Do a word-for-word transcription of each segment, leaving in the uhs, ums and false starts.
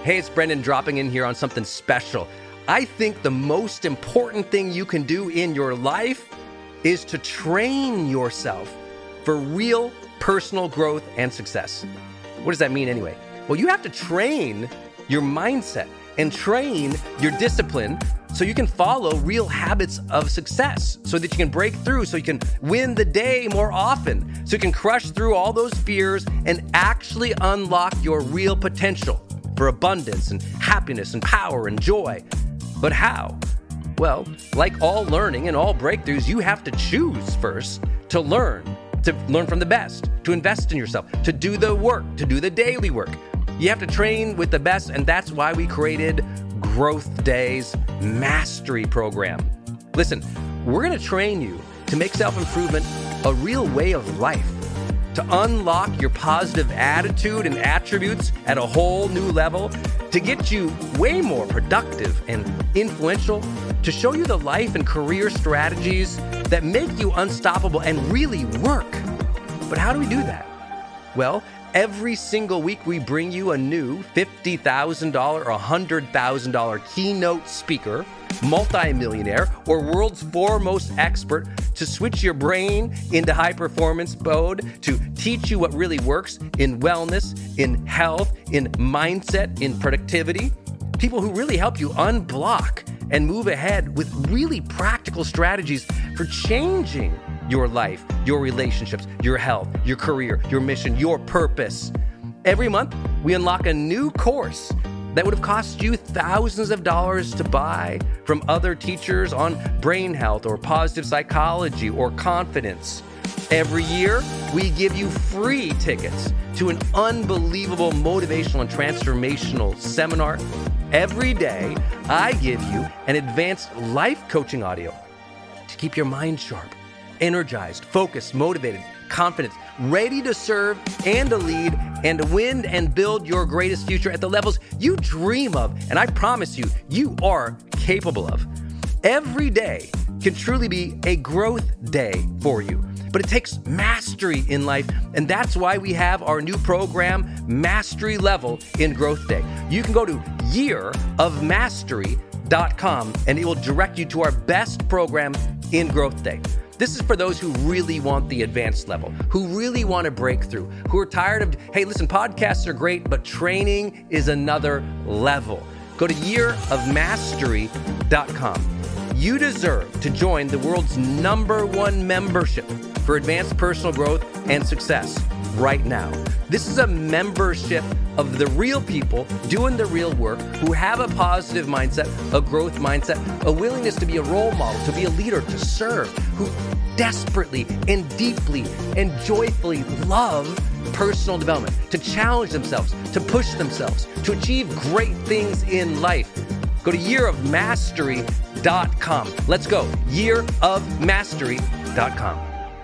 Hey, it's Brendan dropping in here on something special. I think the most important thing you can do in your life is to train yourself for real personal growth and success. What does that mean anyway? Well, you have to train your mindset and train your discipline so you can follow real habits of success, so that you can break through, so you can win the day more often, so you can crush through all those fears and actually unlock your real potential for abundance and happiness and power and joy. But how? Well, like all learning and all breakthroughs, you have to choose first to learn, to learn from the best, to invest in yourself, to do the work, to do the daily work. You have to train with the best, and that's why we created Growth Day's Mastery Program. Listen, we're going to train you to make self-improvement a real way of life, to unlock your positive attitude and attributes at a whole new level, to get you way more productive and influential, to show you the life and career strategies that make you unstoppable and really work. But how do we do that? Well, every single week we bring you a new fifty thousand dollars or one hundred thousand dollars keynote speaker, multimillionaire, or world's foremost expert to switch your brain into high performance mode, to teach you what really works in wellness, in health, in mindset, in productivity. People who really help you unblock and move ahead with really practical strategies for changing your life, your relationships, your health, your career, your mission, your purpose. Every month, we unlock a new course that would have cost you thousands of dollars to buy from other teachers on brain health or positive psychology or confidence. Every year, we give you free tickets to an unbelievable motivational and transformational seminar. Every day, I give you an advanced life coaching audio to keep your mind sharp, energized, focused, motivated, confident, ready to serve and to lead and to win and build your greatest future at the levels you dream of. And I promise you, you are capable of. Every day can truly be a growth day for you, but it takes mastery in life. And that's why we have our new program, Mastery Level in Growth Day. You can go to year of mastery dot com and it will direct you to our best program in Growth Day. This is for those who really want the advanced level, who really want to break through, who are tired of, hey, listen, podcasts are great, but training is another level. Go to year of mastery dot com. You deserve to join the world's number one membership for advanced personal growth and success right now. This is a membership of the real people doing the real work, who have a positive mindset, a growth mindset, a willingness to be a role model, to be a leader, to serve, who desperately and deeply and joyfully love personal development, to challenge themselves, to push themselves, to achieve great things in life. Go to year of mastery dot com. Let's go. year of mastery dot com.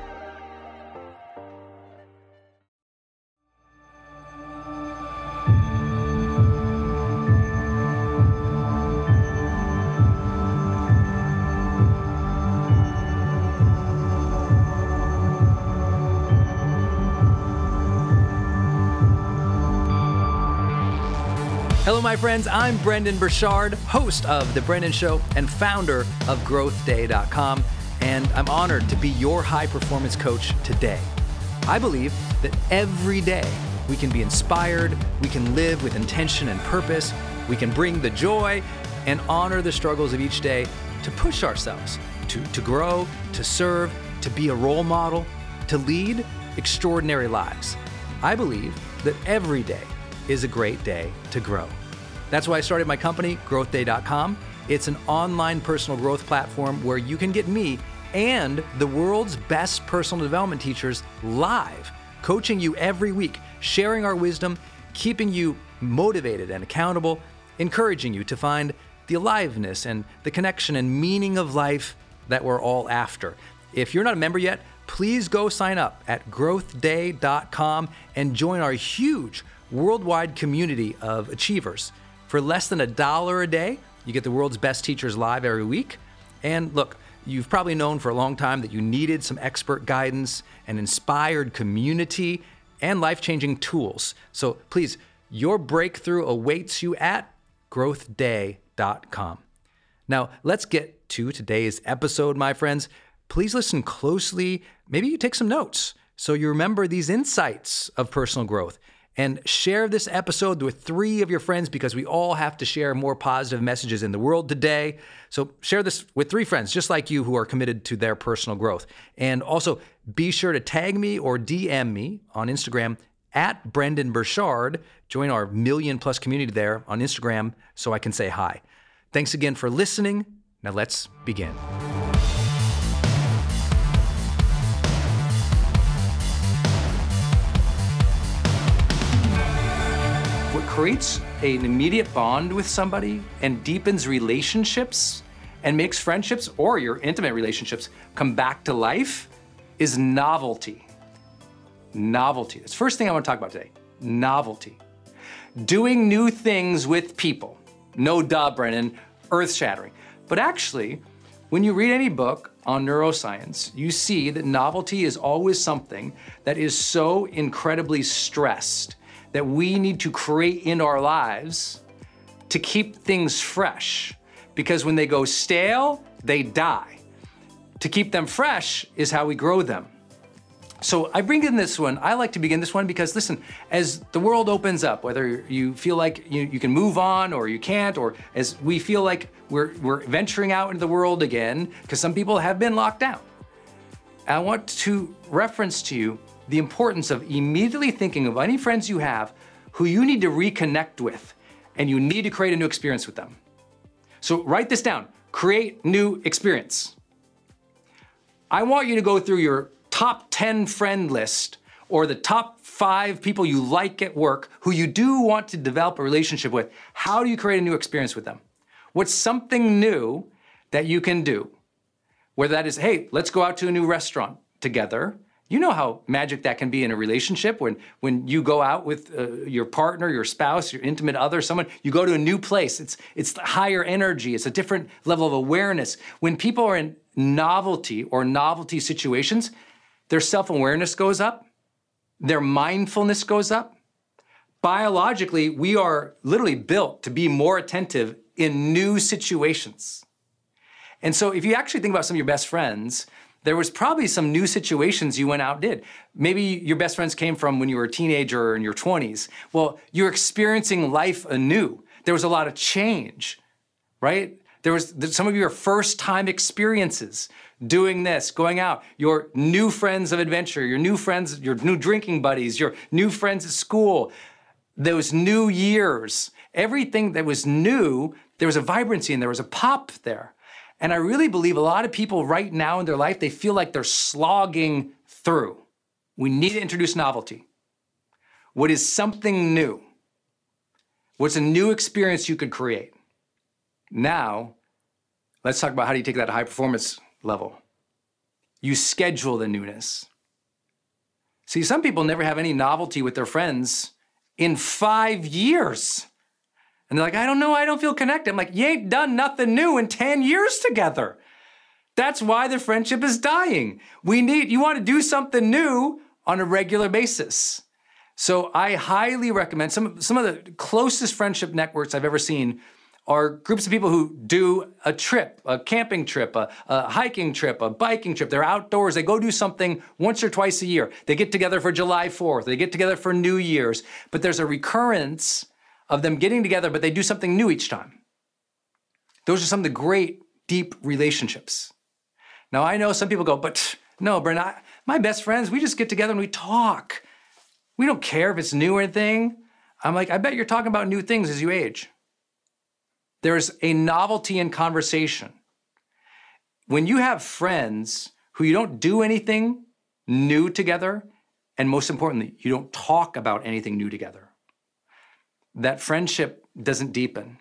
Hello, my friends. I'm Brendon Burchard, host of The Brendan Show and founder of growth day dot com, and I'm honored to be your high-performance coach today. I believe that every day we can be inspired, we can live with intention and purpose, we can bring the joy and honor the struggles of each day to push ourselves, to, to grow, to serve, to be a role model, to lead extraordinary lives. I believe that every day is a great day to grow. That's why I started my company, growth day dot com. It's an online personal growth platform where you can get me and the world's best personal development teachers live, coaching you every week, sharing our wisdom, keeping you motivated and accountable, encouraging you to find the aliveness and the connection and meaning of life that we're all after. If you're not a member yet, please go sign up at growth day dot com and join our huge worldwide community of achievers. For less than a dollar a day, you get the world's best teachers live every week. And look, you've probably known for a long time that you needed some expert guidance, an inspired community, and life-changing tools. So please Your breakthrough awaits you at growth day dot com. Now, let's get to today's episode, my friends. Please listen closely. Maybe you take some notes so you remember these insights of personal growth. And share this episode with three of your friends, because we all have to share more positive messages in the world today. So share this with three friends just like you who are committed to their personal growth. And also be sure to tag me or D M me on Instagram at Brendon Burchard. Join our million plus community there on Instagram so I can say hi. Thanks again for listening. Now let's begin. What creates an immediate bond with somebody and deepens relationships and makes friendships or your intimate relationships come back to life is novelty. Novelty. That's the first thing I want to talk about today. Novelty. Doing new things with people. No duh, Brennan. Earth-shattering. But actually, when you read any book on neuroscience, you see that novelty is always something that is so incredibly stressed that we need to create in our lives to keep things fresh. Because when they go stale, they die. To keep them fresh is how we grow them. So I bring in this one, I like to begin this one because listen, as the world opens up, whether you feel like you, you can move on or you can't, or as we feel like we're, we're venturing out into the world again, because some people have been locked down, I want to reference to you the importance of immediately thinking of any friends you have who you need to reconnect with, and you need to create a new experience with them. So write this down, create new experience. I want you to go through your top ten friend list or the top five people you like at work who you do want to develop a relationship with. How do you create a new experience with them? What's something new that you can do? Whether that is, hey, let's go out to a new restaurant together. You know how magic that can be in a relationship when, when you go out with uh, your partner, your spouse, your intimate other, someone, you go to a new place. It's, it's higher energy. It's a different level of awareness. When people are in novelty or novelty situations, their self-awareness goes up. Their mindfulness goes up. Biologically, we are literally built to be more attentive in new situations. And so if you actually think about some of your best friends, there was probably some new situations you went out and did. Maybe your best friends came from when you were a teenager or in your twenties. Well, you're experiencing life anew. There was a lot of change, right? There was some of your first time experiences doing this, going out, your new friends of adventure, your new friends, your new drinking buddies, your new friends at school, those new years, everything that was new, there was a vibrancy and there was a pop there. And I really believe a lot of people right now in their life, they feel like they're slogging through. We need to introduce novelty. What is something new? What's a new experience you could create? Now, let's talk about how do you take that to high performance level. You schedule the newness. See, some people never have any novelty with their friends in five years. And they're like, I don't know, I don't feel connected. I'm like, you ain't done nothing new in ten years together. That's why the friendship is dying. We need, you want to do something new on a regular basis. So I highly recommend, some, some of the closest friendship networks I've ever seen are groups of people who do a trip, a camping trip, a, a hiking trip, a biking trip. They're outdoors. They go do something once or twice a year. They get together for July fourth. They get together for New Year's. But there's a recurrence of them getting together, but they do something new each time. Those are some of the great, deep relationships. Now, I know some people go, but no, Brent, I, my best friends, we just get together and we talk. We don't care if it's new or anything. I'm like, I bet you're talking about new things as you age. There's a novelty in conversation. When you have friends who you don't do anything new together, and most importantly, you don't talk about anything new together, that friendship doesn't deepen.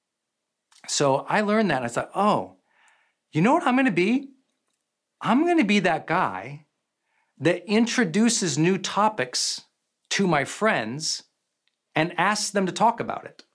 So I learned that and I thought, oh, you know what I'm gonna be? I'm gonna be that guy that introduces new topics to my friends and asks them to talk about it.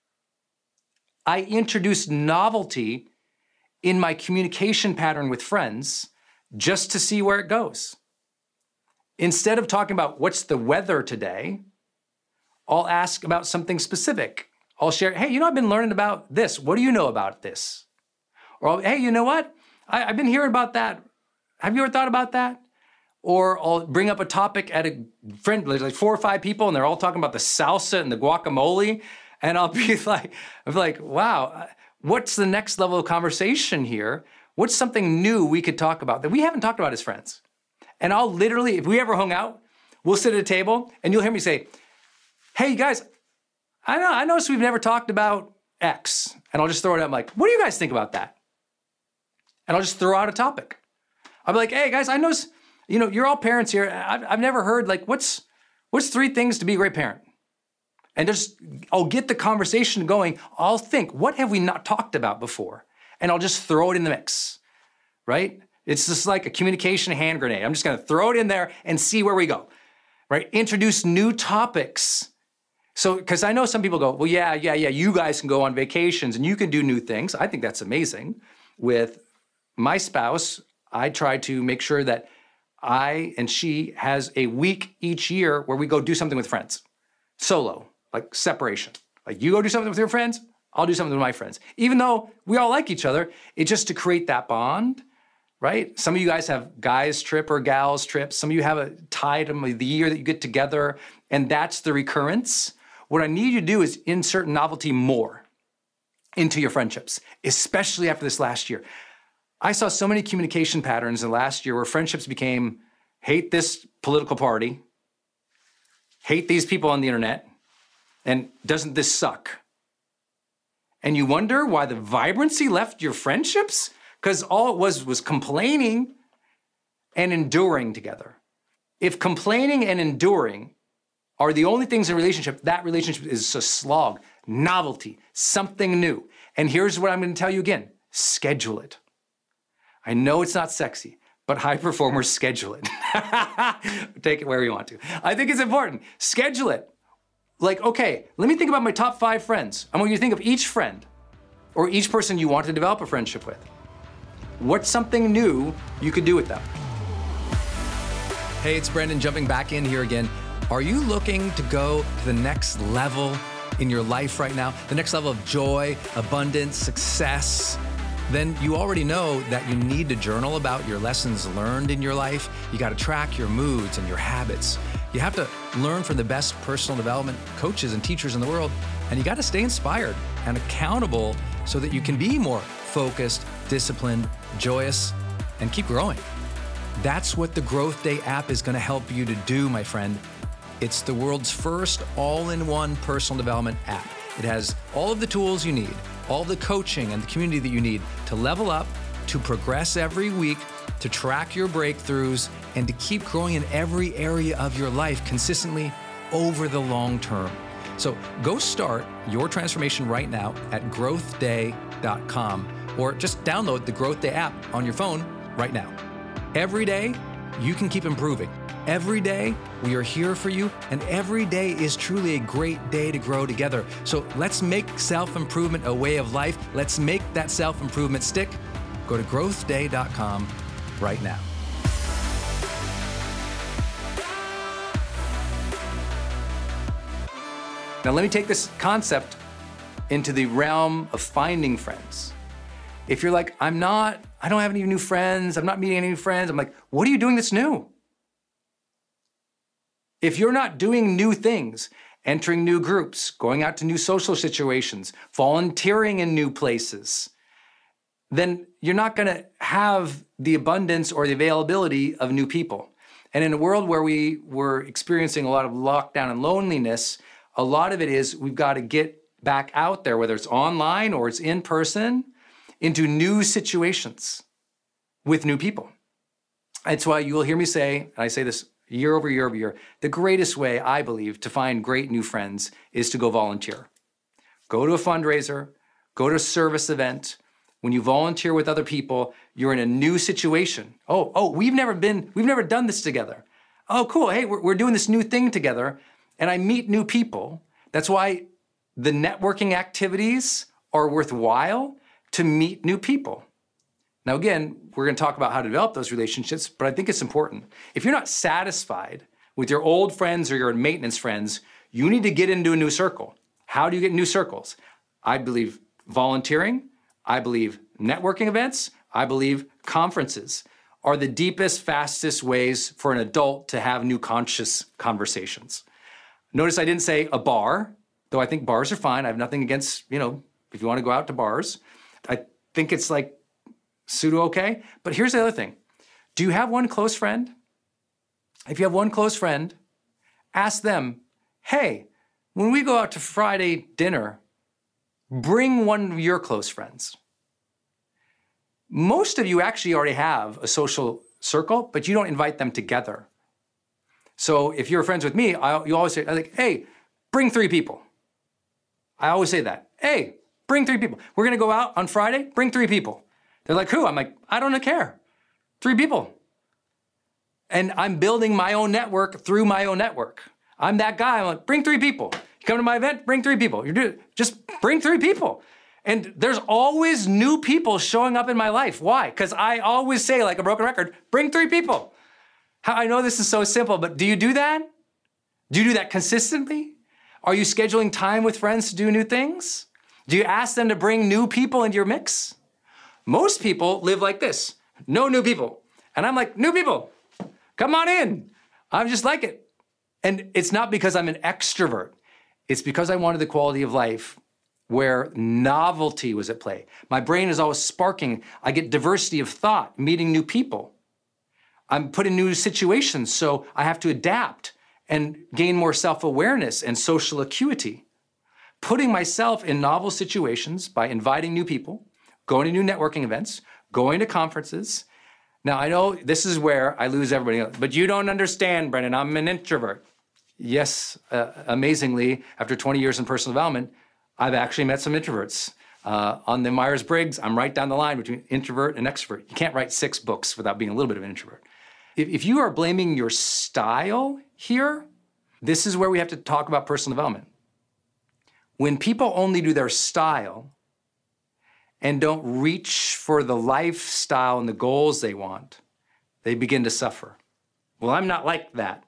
I introduce novelty in my communication pattern with friends just to see where it goes. Instead of talking about what's the weather today, I'll ask about something specific. I'll share, hey, you know, I've been learning about this. What do you know about this? Or, I'll, hey, you know what? I, I've been hearing about that. Have you ever thought about that? Or I'll bring up a topic at a friend, like four or five people, and they're all talking about the salsa and the guacamole. And I'll be like, I'll be like, wow, what's the next level of conversation here? What's something new we could talk about that we haven't talked about as friends? And I'll literally, if we ever hung out, we'll sit at a table and you'll hear me say, hey guys, I know, I noticed we've never talked about X. And I'll just throw it out, I'm like, what do you guys think about that? And I'll just throw out a topic. I'll be like, hey guys, I noticed, you know, you're all parents here. I've, I've never heard, like, what's what's three things to be a great parent? And just, I'll get the conversation going. I'll think, what have we not talked about before? And I'll just throw it in the mix, right? It's just like a communication hand grenade. I'm just gonna throw it in there and see where we go, right? Introduce new topics. So, because I know some people go, well, yeah, yeah, yeah, you guys can go on vacations and you can do new things. I think that's amazing. With my spouse, I try to make sure that I and she has a week each year where we go do something with friends. Solo, like separation. Like you go do something with your friends, I'll do something with my friends. Even though we all like each other, it's just to create that bond, right? Some of you guys have guys trip or gals trip. Some of you have a time of the year that you get together, and that's the recurrence. What I need you to do is insert novelty more into your friendships, especially after this last year. I saw so many communication patterns in the last year where friendships became, hate this political party, hate these people on the internet, and doesn't this suck? And you wonder why the vibrancy left your friendships? Because all it was was complaining and enduring together. If complaining and enduring are the only things in a relationship, that relationship is a slog, novelty, something new. And here's what I'm going to tell you again, schedule it. I know it's not sexy, but high performers schedule it. Take it where you want to. I think it's important. Schedule it. Like, okay, let me think about my top five friends. I want you to think of each friend or each person you want to develop a friendship with. What's something new you could do with them? Hey, it's Brandon jumping back in here again. Are you looking to go to the next level in your life right now? The next level of joy, abundance, success? Then you already know that you need to journal about your lessons learned in your life. You got to track your moods and your habits. You have to learn from the best personal development coaches and teachers in the world. And you got to stay inspired and accountable so that you can be more focused, disciplined, joyous, and keep growing. That's what the Growth Day app is going to help you to do, my friend. It's the world's first all-in-one personal development app. It has all of the tools you need, all the coaching and the community that you need to level up, to progress every week, to track your breakthroughs, and to keep growing in every area of your life consistently over the long term. So go start your transformation right now at growth day dot com, or just download the Growth Day app on your phone right now. Every day, you can keep improving. Every day, we are here for you, and every day is truly a great day to grow together. So let's make self-improvement a way of life. Let's make that self-improvement stick. Go to growth day dot com right now. Now let me take this concept into the realm of finding friends. If you're like, I'm not, I don't have any new friends, I'm not meeting any new friends, I'm like, what are you doing that's new? If you're not doing new things, entering new groups, going out to new social situations, volunteering in new places, then you're not gonna have the abundance or the availability of new people. And in a world where we were experiencing a lot of lockdown and loneliness, a lot of it is we've got to get back out there, whether it's online or it's in person, into new situations with new people. That's why you will hear me say, and I say this year over year over year, the greatest way, I believe, to find great new friends is to go volunteer. Go to a fundraiser, go to a service event. When you volunteer with other people, you're in a new situation. Oh, oh, we've never been, we've never done this together. Oh, cool, hey, we're, we're doing this new thing together, and I meet new people. That's why the networking activities are worthwhile, to meet new people. Now again, we're gonna talk about how to develop those relationships, but I think it's important. If you're not satisfied with your old friends or your maintenance friends, You need to get into a new circle. How do you get new circles? I believe volunteering, I believe networking events, I believe conferences are the deepest, fastest ways for an adult to have new conscious conversations. Notice I didn't say a bar, though I think bars are fine. I have nothing against, you know, if you want to go out to bars. I think it's like pseudo okay. But here's the other thing. Do you have one close friend? If you have one close friend, ask them, hey, when we go out to Friday dinner, bring one of your close friends. Most of you actually already have a social circle, but you don't invite them together. So if you're friends with me, I, you always say, like, hey, bring three people. I always say that. Hey, bring three people. We're gonna go out on Friday, bring three people. They're like, who? I'm like, I don't care. Three people. And I'm building my own network through my own network. I'm that guy. I'm like, bring three people. You come to my event, bring three people. You do just bring three people. And there's always new people showing up in my life. Why? Because I always say, like a broken record, bring three people. How, I know this is so simple, but do you do that? Do you do that consistently? Are you scheduling time with friends to do new things? Do you ask them to bring new people into your mix? Most people live like this. No new people. And I'm like, new people, come on in. I'm just like it. And it's not because I'm an extrovert. It's because I wanted the quality of life where novelty was at play. My brain is always sparking. I get diversity of thought, meeting new people. I'm put in new situations, so I have to adapt and gain more self-awareness and social acuity. Putting myself in novel situations by inviting new people, going to new networking events, going to conferences. Now, I know this is where I lose everybody else, but you don't understand, Brendan, I'm an introvert. Yes, uh, amazingly, after twenty years in personal development, I've actually met some introverts. Uh, on the Myers-Briggs, I'm right down the line between introvert and extrovert. You can't write six books without being a little bit of an introvert. If, if you are blaming your style here, this is where we have to talk about personal development. When people only do their style and don't reach for the lifestyle and the goals they want, they begin to suffer. Well, I'm not like that.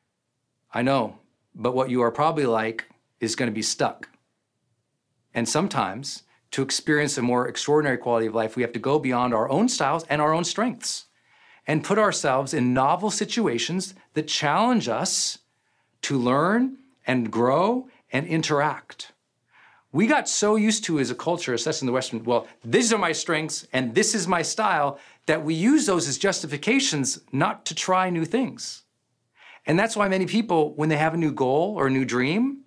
I know, but what you are probably like is going to be stuck. And sometimes, to experience a more extraordinary quality of life, we have to go beyond our own styles and our own strengths and put ourselves in novel situations that challenge us to learn and grow and interact. We got so used to as a culture, especially in the Western, well, these are my strengths and this is my style, that we use those as justifications not to try new things. And that's why many people, when they have a new goal or a new dream,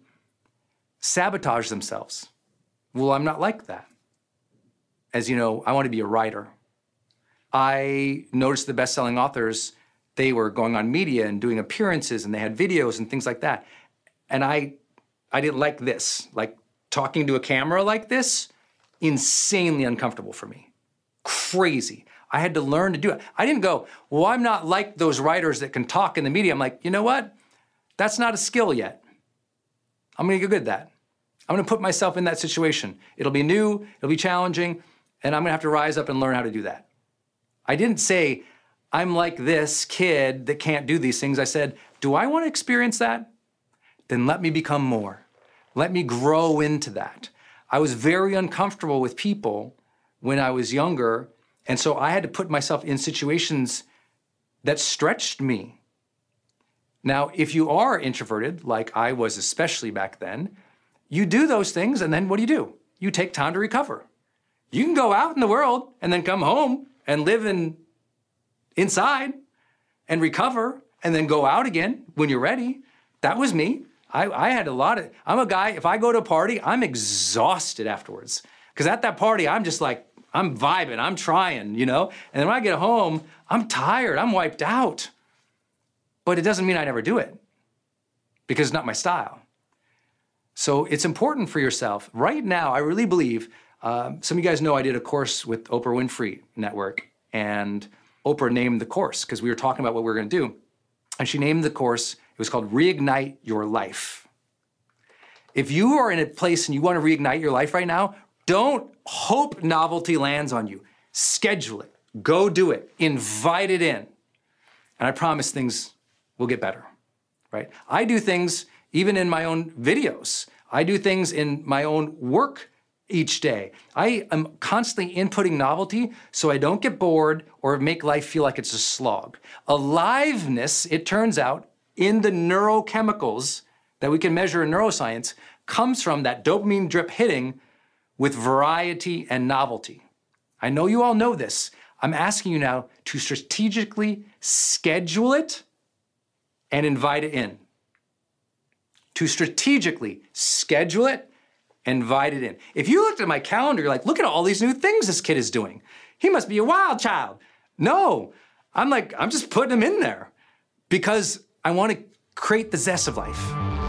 sabotage themselves. Well, I'm not like that. As you know, I want to be a writer. I noticed the best-selling authors, they were going on media and doing appearances and they had videos and things like that. And I, I didn't like this. Like talking to a camera like this, insanely uncomfortable for me. Crazy. I had to learn to do it. I didn't go, well, I'm not like those writers that can talk in the media. I'm like, you know what? That's not a skill yet. I'm gonna get good at that. I'm gonna put myself in that situation. It'll be new, it'll be challenging, and I'm gonna have to rise up and learn how to do that. I didn't say, I'm like this kid that can't do these things. I said, do I wanna experience that? Then let me become more. Let me grow into that. I was very uncomfortable with people when I was younger, and so I had to put myself in situations that stretched me. Now, if you are introverted, like I was especially back then, you do those things, and then what do you do? You take time to recover. You can go out in the world and then come home and live in inside and recover and then go out again when you're ready. That was me. I, I had a lot of, I'm a guy, if I go to a party, I'm exhausted afterwards. Because at that party, I'm just like, I'm vibing, I'm trying, you know? And then when I get home, I'm tired, I'm wiped out. But it doesn't mean I never do it, because it's not my style. So it's important for yourself. Right now, I really believe, um, some of you guys know I did a course with Oprah Winfrey Network, and Oprah named the course because we were talking about what we were gonna do. And she named the course, it was called Reignite Your Life. If you are in a place and you wanna reignite your life right now, don't hope novelty lands on you. Schedule it, go do it, invite it in. And I promise things will get better, right? I do things even in my own videos. I do things in my own work each day. I am constantly inputting novelty so I don't get bored or make life feel like it's a slog. Aliveness, it turns out, in the neurochemicals that we can measure in neuroscience, comes from that dopamine drip hitting with variety and novelty. I know you all know this. I'm asking you now to strategically schedule it and invite it in. To strategically schedule it, invite it in. If you looked at my calendar, you're like, look at all these new things this kid is doing. He must be a wild child. No, I'm like, I'm just putting him in there because I want to create the zest of life.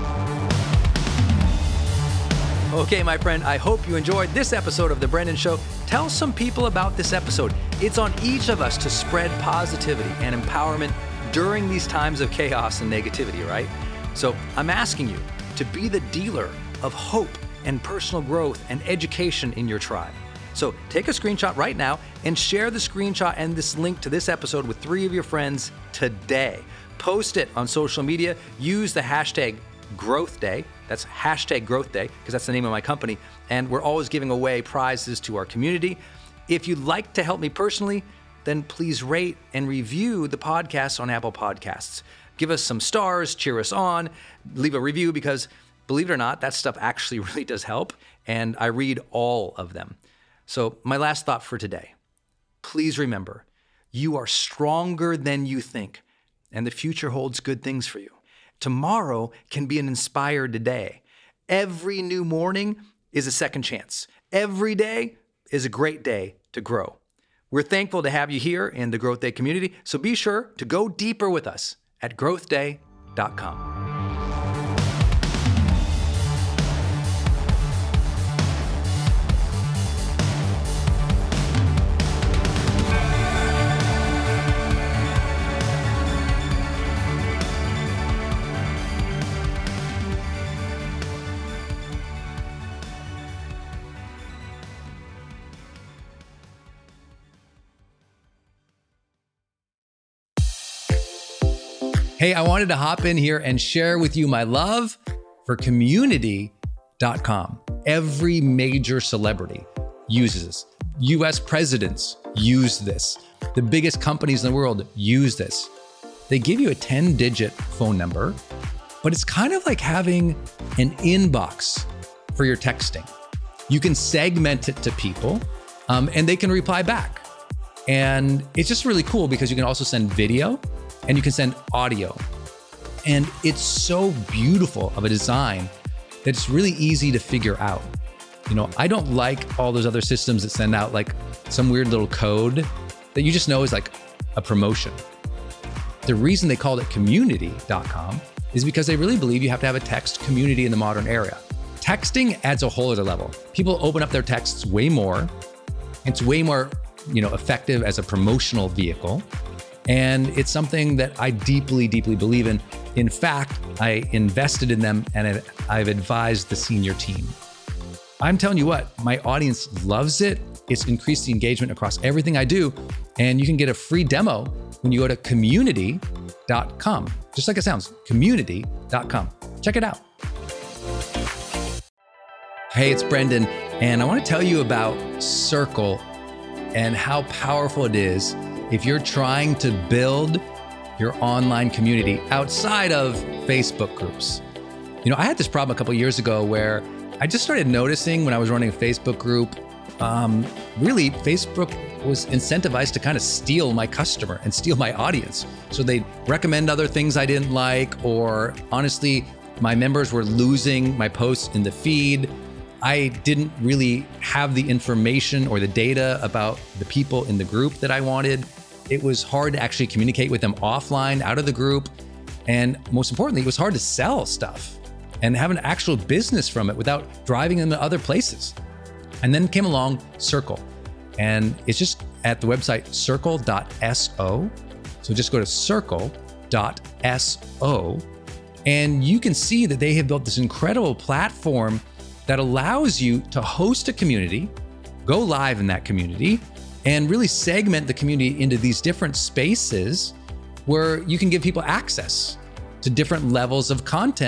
Okay, my friend, I hope you enjoyed this episode of The Brendon Show. Tell some people about this episode. It's on each of us to spread positivity and empowerment during these times of chaos and negativity, right? So I'm asking you to be the dealer of hope and personal growth and education in your tribe. So take a screenshot right now and share the screenshot and this link to this episode with three of your friends today. Post it on social media. Use the hashtag Growth Day. That's hashtag Growth Day because that's the name of my company. And we're always giving away prizes to our community. If you'd like to help me personally, then please rate and review the podcast on Apple Podcasts. Give us some stars, cheer us on, leave a review because believe it or not, that stuff actually really does help, and I read all of them. So my last thought for today, please remember, you are stronger than you think, and the future holds good things for you. Tomorrow can be an inspired day. Every new morning is a second chance. Every day is a great day to grow. We're thankful to have you here in the Growth Day community, so be sure to go deeper with us at growth day dot com. Hey, I wanted to hop in here and share with you my love for community dot com. Every major celebrity uses this. U S presidents use this. The biggest companies in the world use this. They give you a ten-digit phone number, but it's kind of like having an inbox for your texting. You can segment it to people, um, and they can reply back. And it's just really cool because you can also send video and you can send audio. And it's so beautiful of a design that it's really easy to figure out. You know, I don't like all those other systems that send out like some weird little code that you just know is like a promotion. The reason they called it community dot com is because they really believe you have to have a text community in the modern era. Texting adds a whole other level. People open up their texts way more. It's way more, you know, effective as a promotional vehicle. And it's something that I deeply, deeply believe in. In fact, I invested in them and I've advised the senior team. I'm telling you what, my audience loves it. It's increased the engagement across everything I do. And you can get a free demo when you go to community dot com. Just like it sounds, community dot com. Check it out. Hey, it's Brendon, and I want to tell you about Circle and how powerful it is if you're trying to build your online community outside of Facebook groups. You know, I had this problem a couple years ago where I just started noticing when I was running a Facebook group, um, really Facebook was incentivized to kind of steal my customer and steal my audience. So they'd recommend other things I didn't like, or honestly, my members were losing my posts in the feed. I didn't really have the information or the data about the people in the group that I wanted. It was hard to actually communicate with them offline, out of the group. And most importantly, it was hard to sell stuff and have an actual business from it without driving them to other places. And then came along Circle. And it's just at the website circle dot so. So just go to circle dot so. And you can see that they have built this incredible platform that allows you to host a community, go live in that community, and really segment the community into these different spaces where you can give people access to different levels of content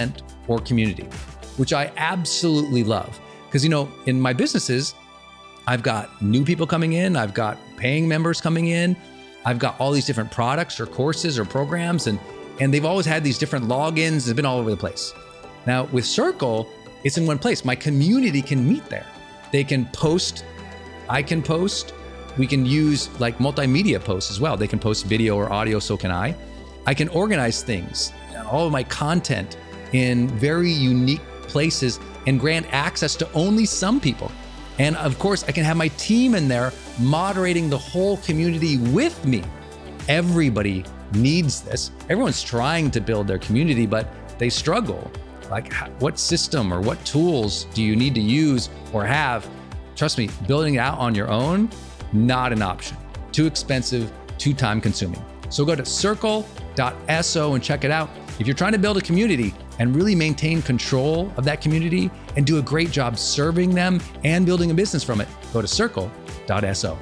or community, which I absolutely love. Because, you know, in my businesses, I've got new people coming in, I've got paying members coming in, I've got all these different products or courses or programs, and, and they've always had these different logins. They've been all over the place. Now with Circle, it's in one place. My community can meet there. They can post, I can post, we can use like multimedia posts as well. They can post video or audio, so can I. I can organize things, all of my content in very unique places and grant access to only some people. And of course, I can have my team in there moderating the whole community with me. Everybody needs this. Everyone's trying to build their community, but they struggle. Like, what system or what tools do you need to use or have? Trust me, building it out on your own, not an option. Too expensive, too time consuming. So go to circle dot so and check it out. If you're trying to build a community and really maintain control of that community and do a great job serving them and building a business from it, go to circle dot so.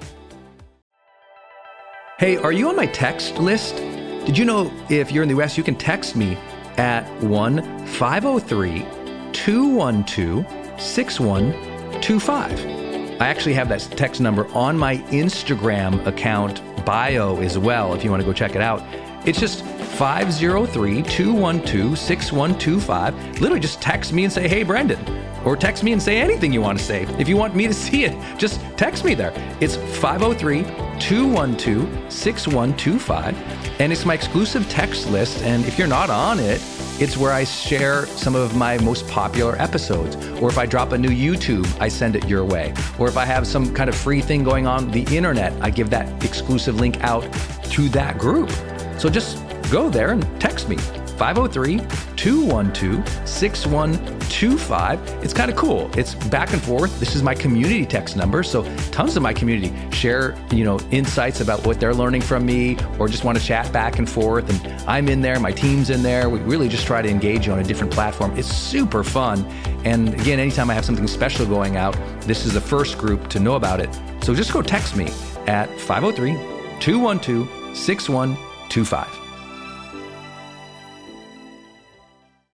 Hey, are you on my text list? Did you know if you're in the U S, you can text me at one five oh three, two one two, six one two five. I actually have that text number on my Instagram account bio as well, if you want to go check it out. It's just five oh three, two one two, six one two five. Literally just text me and say, hey, Brendan. Or text me and say anything you want to say. If you want me to see it, just text me there. It's five oh three, two one two, six one two five. And it's my exclusive text list. And if you're not on it, it's where I share some of my most popular episodes. Or if I drop a new YouTube, I send it your way. Or if I have some kind of free thing going on the internet, I give that exclusive link out to that group. So just go there and text me, five oh three, two one two, six one two five. It's kind of cool. It's back and forth. This is my community text number. So tons of my community share, you know, insights about what they're learning from me, or just want to chat back and forth. And I'm in there, my team's in there. We really just try to engage you on a different platform. It's super fun. And again, anytime I have something special going out, this is the first group to know about it. So just go text me at five oh three, two one two, six one two five.